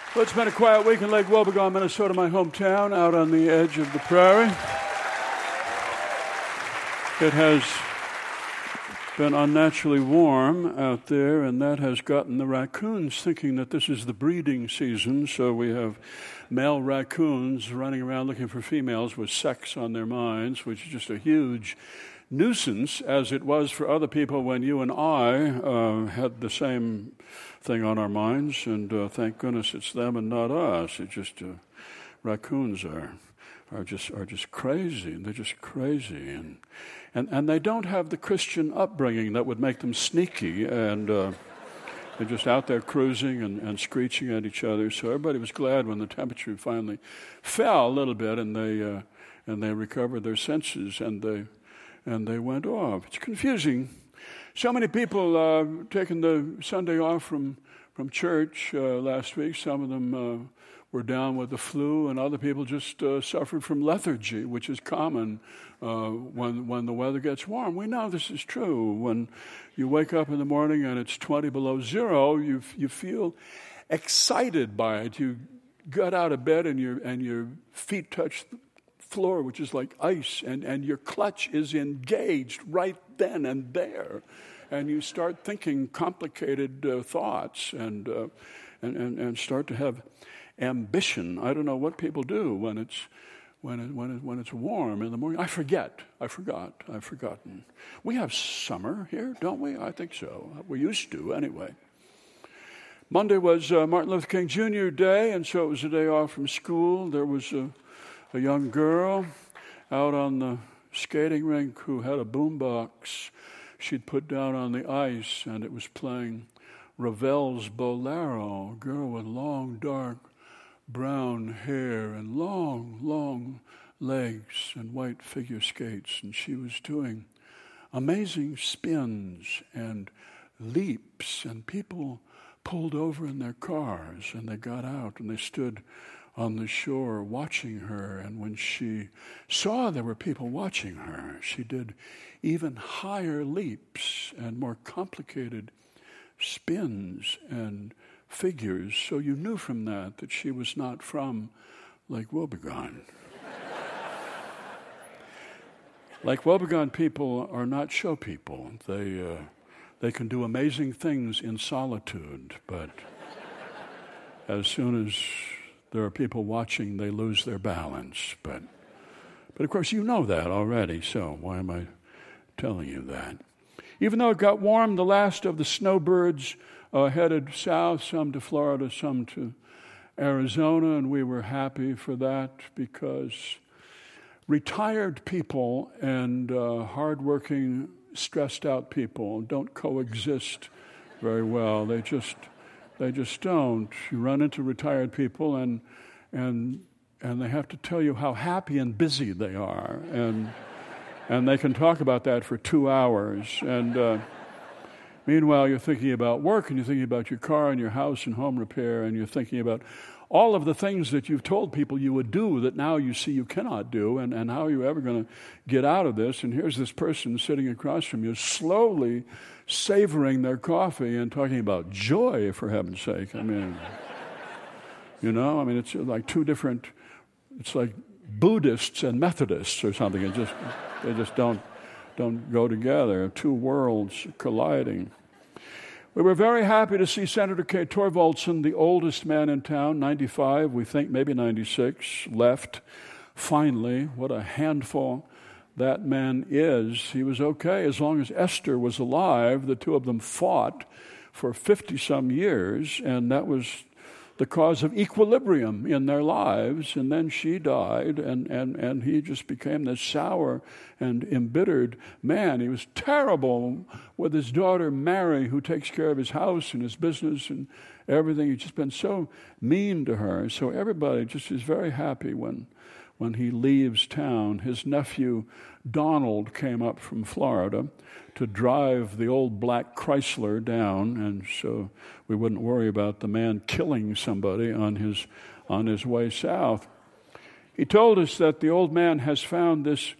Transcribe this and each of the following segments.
Well, it's been a quiet week in Lake Wobegon, Minnesota, my hometown, out on the edge of the prairie. It has been unnaturally warm out there, and that has gotten the raccoons thinking that this is the breeding season, so we have male raccoons running around looking for females with sex on their minds, which is just a huge nuisance, as it was for other people when you and I had the same thing on our minds, and thank goodness it's them and not us. It's just raccoons are just crazy. They're just crazy, and they don't have the Christian upbringing that would make them sneaky, and they're just out there cruising and screeching at each other. So everybody was glad when the temperature finally fell a little bit, and they recovered their senses, and they went off. It's confusing. So many people taking the Sunday off from church last week. Some of them were down with the flu, and other people just suffered from lethargy, which is common when the weather gets warm. We know this is true. When you wake up in the morning and it's 20 below zero, you feel excited by it. You get out of bed and your feet touch the floor, which is like ice, and your clutch is engaged right then and there, and you start thinking complicated thoughts and start to have ambition. I don't know what people do when it's warm in the morning. I've forgotten. We have summer here, don't we? I think so. We used to, anyway. Monday was Martin Luther King Jr. Day, and so it was a day off from school. There was a young girl out on the skating rink who had a boombox she'd put down on the ice, and it was playing Ravel's Bolero, a girl with long, dark, brown hair and long legs and white figure skates, and she was doing amazing spins and leaps, and people pulled over in their cars, and they got out, and they stood on the shore watching her, and when she saw there were people watching her, she did even higher leaps and more complicated spins and figures, so you knew from that she was not from Lake Wobegon. Lake Wobegon people are not show people. They can do amazing things in solitude, but as soon as there are people watching, they lose their balance. But of course, you know that already, so why am I telling you that? Even though it got warm, the last of the snowbirds headed south, some to Florida, some to Arizona, and we were happy for that because retired people and hardworking, stressed-out people don't coexist very well. They just don't. You run into retired people, and they have to tell you how happy and busy they are, and they can talk about that for 2 hours. And meanwhile, you're thinking about work, and you're thinking about your car and your house and home repair, and you're thinking about all of the things that you've told people you would do that now you see you cannot do, and how are you ever going to get out of this? And here's this person sitting across from you, slowly savoring their coffee and talking about joy, for heaven's sake. I mean, it's like two different, it's like Buddhists and Methodists or something. They just don't go together. Two worlds colliding. We were very happy to see Senator Kay Torvaldsen, the oldest man in town, 95, we think maybe 96, left finally. What a handful that man is. He was okay as long as Esther was alive. The two of them fought for 50-some years, and that was the cause of equilibrium in their lives. And then she died, and he just became this sour and embittered man. He was terrible with his daughter Mary, who takes care of his house and his business and everything. He's just been so mean to her. So everybody just is very happy when he leaves town. His nephew Donald came up from Florida to drive the old black Chrysler down, and so we wouldn't worry about the man killing somebody on his way south. He told us that the old man has found this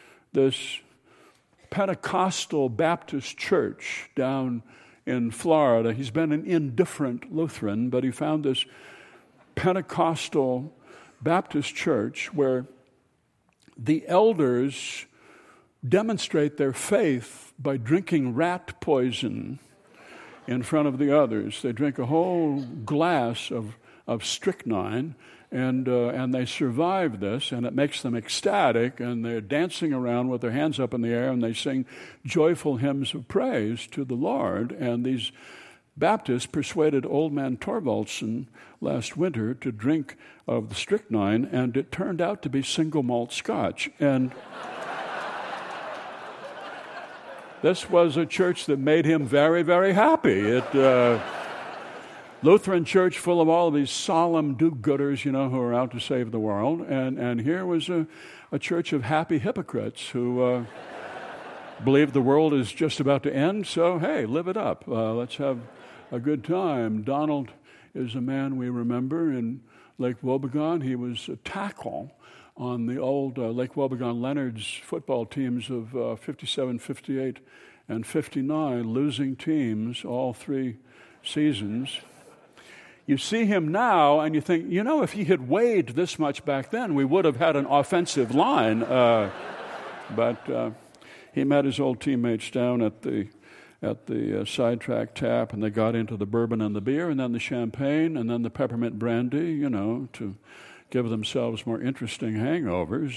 Pentecostal Baptist church down in Florida. He's been an indifferent Lutheran, but he found this Pentecostal Baptist church where the elders demonstrate their faith by drinking rat poison in front of the others. They drink a whole glass of strychnine, and they survive this, and it makes them ecstatic, and they're dancing around with their hands up in the air, and they sing joyful hymns of praise to the Lord. And these Baptists persuaded old man Thorvaldsen last winter to drink of the strychnine, and it turned out to be single malt scotch. And this was a church that made him very, very happy. Lutheran church full of all of these solemn do-gooders, who are out to save the world. And here was a church of happy hypocrites who believe the world is just about to end. So, hey, live it up. Let's have a good time. Donald is a man we remember in Lake Wobegon. He was a tackle on the old Lake Wobegon Leonard's football teams of 57, 58, and 59, losing teams all 3 seasons. You see him now and you think, if he had weighed this much back then, we would have had an offensive line. But he met his old teammates down at the sidetrack tap, and they got into the bourbon and the beer, and then the champagne, and then the peppermint brandy, to give themselves more interesting hangovers.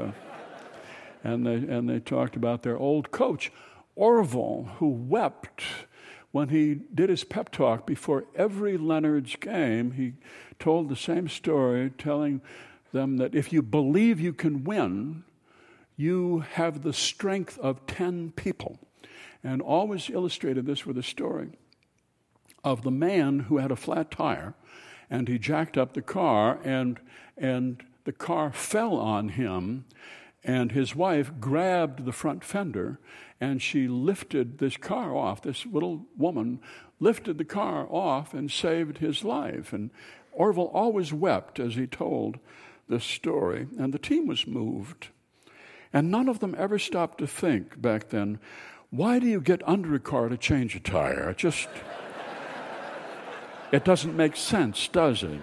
And they talked about their old coach, Orville, who wept when he did his pep talk before every Leonard's game. He told the same story, telling them that if you believe you can win, you have the strength of 10 people. And always illustrated this with a story of the man who had a flat tire, and he jacked up the car, and the car fell on him, and his wife grabbed the front fender, and she lifted this car off. This little woman lifted the car off and saved his life. And Orville always wept as he told this story, and the team was moved. And none of them ever stopped to think back then, why do you get under a car to change a tire? It doesn't make sense, does it?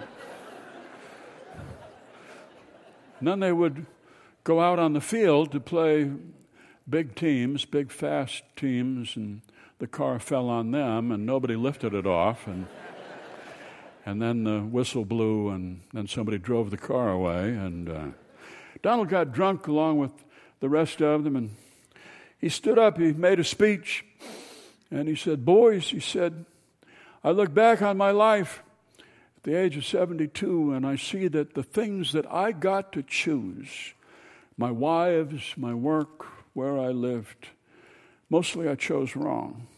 And then they would go out on the field to play big teams, big fast teams, and the car fell on them, and nobody lifted it off, and then the whistle blew, and then somebody drove the car away, and Donald got drunk along with the rest of them, and he stood up, he made a speech, and he said, boys, he said, I look back on my life at the age of 72, and I see that the things that I got to choose, my wives, my work, where I lived, mostly I chose wrong.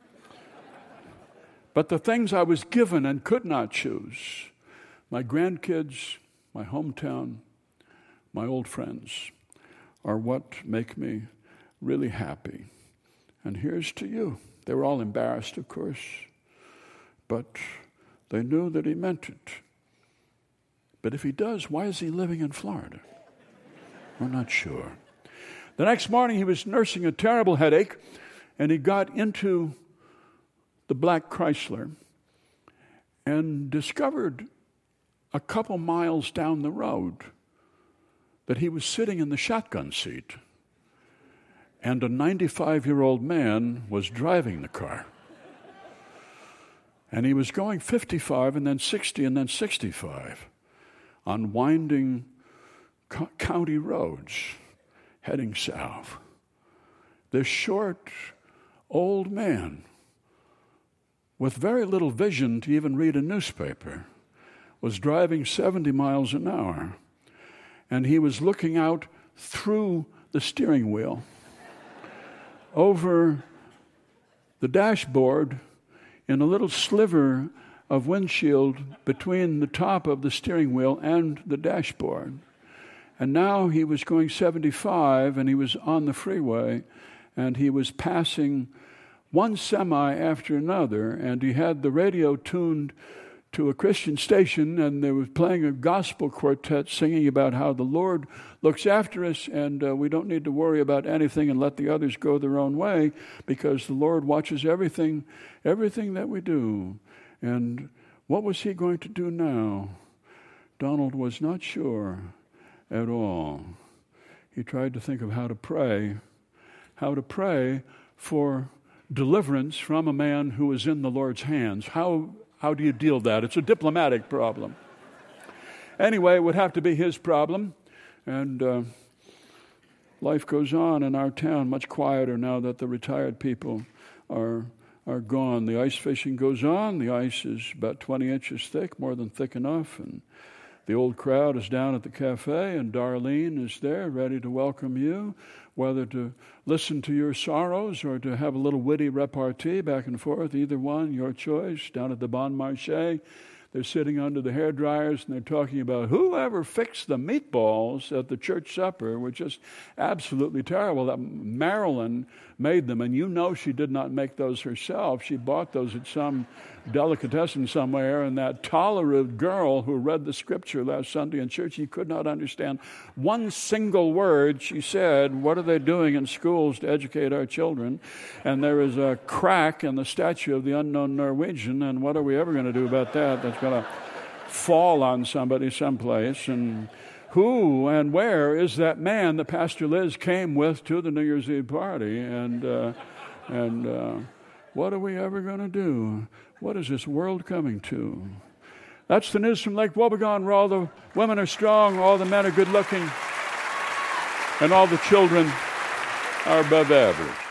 But the things I was given and could not choose, my grandkids, my hometown, my old friends, are what make me really happy. And here's to you. They were all embarrassed, of course, but they knew that he meant it. But if he does, why is he living in Florida? We're not sure. The next morning, he was nursing a terrible headache, and he got into the black Chrysler and discovered a couple miles down the road that he was sitting in the shotgun seat, and a 95-year-old man was driving the car. And he was going 55 and then 60 and then 65 on winding county roads heading south. This short, old man with very little vision to even read a newspaper was driving 70 miles an hour, and he was looking out through the steering wheel over the dashboard in a little sliver of windshield between the top of the steering wheel and the dashboard. And now he was going 75, and he was on the freeway, and he was passing one semi after another, and he had the radio tuned to a Christian station, and they were playing a gospel quartet singing about how the Lord looks after us, and we don't need to worry about anything and let the others go their own way, because the Lord watches everything that we do. And what was he going to do now? Donald was not sure at all. He tried to think of how to pray for deliverance from a man who is in the Lord's hands. How do you deal with that? It's a diplomatic problem. Anyway, it would have to be his problem, and life goes on in our town, much quieter now that the retired people are gone. The ice fishing goes on. The ice is about 20 inches thick, more than thick enough, and the old crowd is down at the cafe, and Darlene is there, ready to welcome you, whether to listen to your sorrows or to have a little witty repartee back and forth, either one, your choice. Down at the Bon Marché, they're sitting under the hairdryers, and they're talking about whoever fixed the meatballs at the church supper were just absolutely terrible. That Marilyn made them, and you know she did not make those herself. She bought those at some delicatessen somewhere, and that tolerant girl who read the scripture last Sunday in church, she could not understand one single word she said. What are they doing in schools to educate our children? And there is a crack in the statue of the unknown Norwegian, and what are we ever going to do about that? That's going to fall on somebody someplace. And who and where is that man that Pastor Liz came with to the New Year's Eve party? And what are we ever going to do? What is this world coming to? That's the news from Lake Wobegon, where all the women are strong, all the men are good looking, and all the children are above average.